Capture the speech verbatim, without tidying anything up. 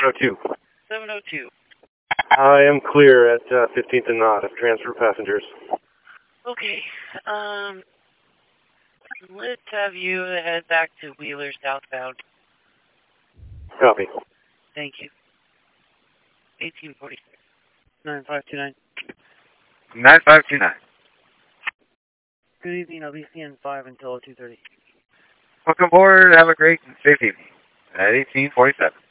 oh two. seven oh two. I am clear at uh, fifteenth and Knott of transfer passengers. Okay. Um, let's have you head back to Wheeler southbound. Copy. Thank you. eighteen forty-six. nine five two nine. nine five two nine. Good evening. I'll be seeing five until two thirty. Welcome aboard. Have a great and safe evening. At eighteen forty-seven.